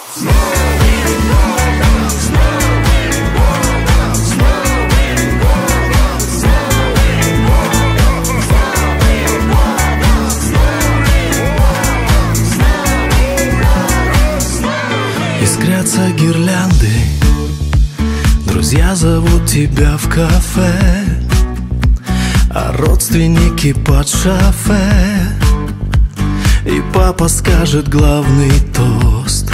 Искрятся гирлянды, друзья зовут тебя в кафе, а родственники под шофе. И папа скажет главный тост.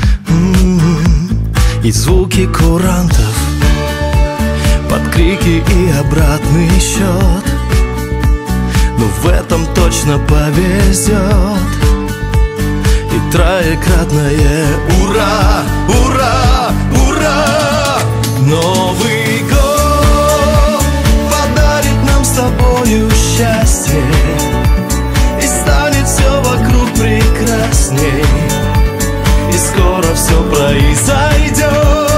И звуки курантов под крики и обратный счет. Но в этом точно повезет. И троекратное ура, ура, ура! Новый год подарит нам с тобою счастье, и станет все вокруг прекрасней, и скоро все произойдет.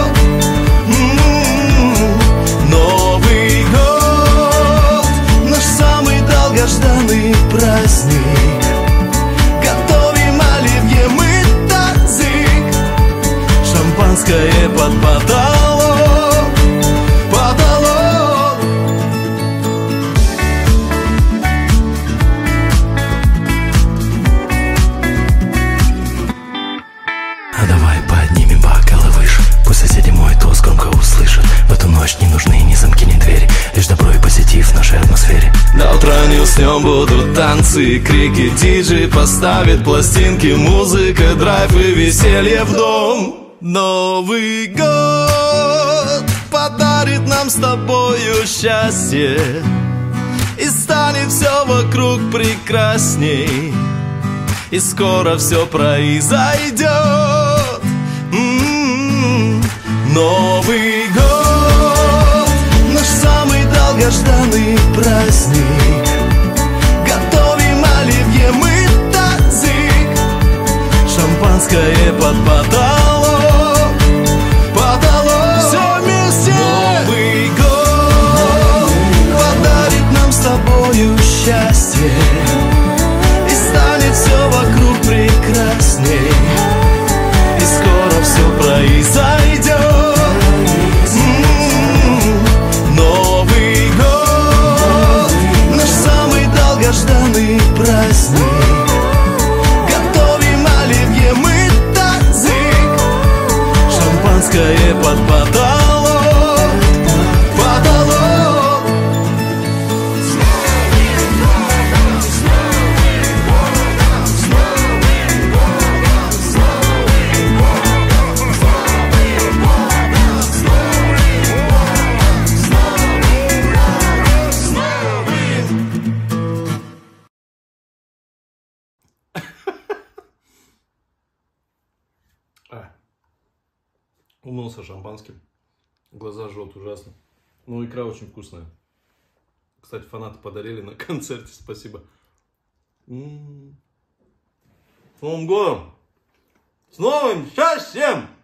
Новый год, наш самый долгожданный праздник. Готовим оливье мы тазик, шампанское под потолок, потолок. А давай поднимем бокалы выше, пусть соседи мой тост громко услышат. В эту ночь не нужны ни замки, ни двери, лишь добро и позитив в нашей атмосфере. До утра не уснем, будут танцы, крики, диджей поставит пластинки, музыка, драйв и веселье в дом. Новый год подарит нам с тобою счастье, и станет все вокруг прекрасней, и скоро все произойдет. Новый год, наш самый долгожданный праздник. Готовим оливье мы тазик, шампанское под потолок, потолок. Все вместе. Новый год подарит нам с тобою счастье, и станет все вокруг прекрасней, и скоро все произойдет. Новый год, наш самый долгожданный праздник. Готовим оливье мы тазик, шампанское под потолок, потолок. Умылся шампанским. Глаза жжет ужасно. Ну, икра очень вкусная. Кстати, фанаты подарили на концерте. Спасибо. С Новым годом! С новым счастьем!